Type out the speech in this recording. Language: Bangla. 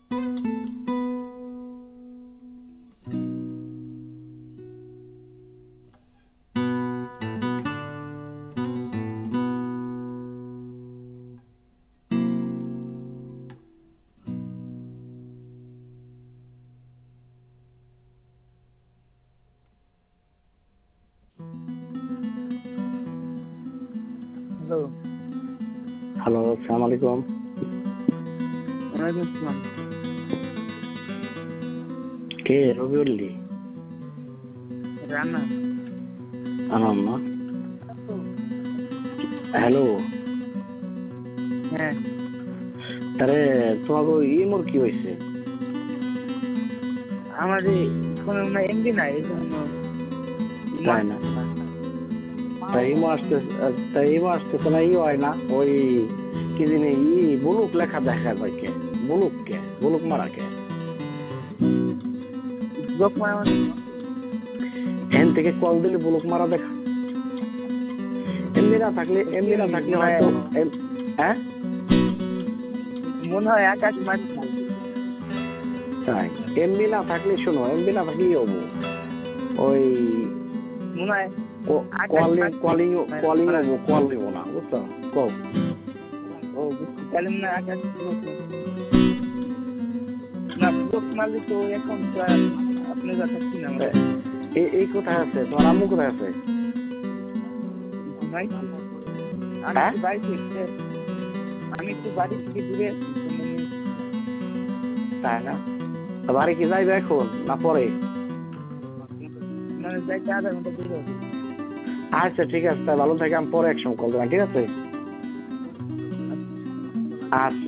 হ্যালো, আসসালামু আলাইকুম। ওয়ালাইকুম আসসালাম। কে রবিউল্লি? রানা। না, হ্যালো। হ্যাঁ, তারে তোমাকে ইমোর কি হয়েছে? আমাদের কোনো এমবি নাই, এই জন্য তাই না? তাই ইমো আসতেছে না, ই হয় না ওই কি জানি বুলুক লেখা দেখা যায় কে? বুলুক মারা কে? এখান থেকে কল দিলে বুলুক মারা দেখা। এমনি না থাকলে হয়তো হ্যাঁ মনে হয় আকাশ মারছে। তাই এমবি না থাকলে শোনো, এমবি না থাকলেই হবো ওই মনে হয় কলিং হবো, কল দেব না, বুঝছো? কল ও বুঝছি, তাহলে মনে হয় আকাশ না ব্লক মারলে তো এখন আপনি যা থাকছি না। এই কোথায় আছে তোমার আম্মু? কোথায় আছে? আমি একটু বাড়ি থেকে দূরে। তাই না? বাড়ি কি যাইবে এখন না পরে? মানে যাইতে আধা ঘন্টা দূরে। আচ্ছা ঠিক আছে, তাই ভালো থাকে, আমি পরে একসময় কল দেবেন, ঠিক আছে? আচ্ছা।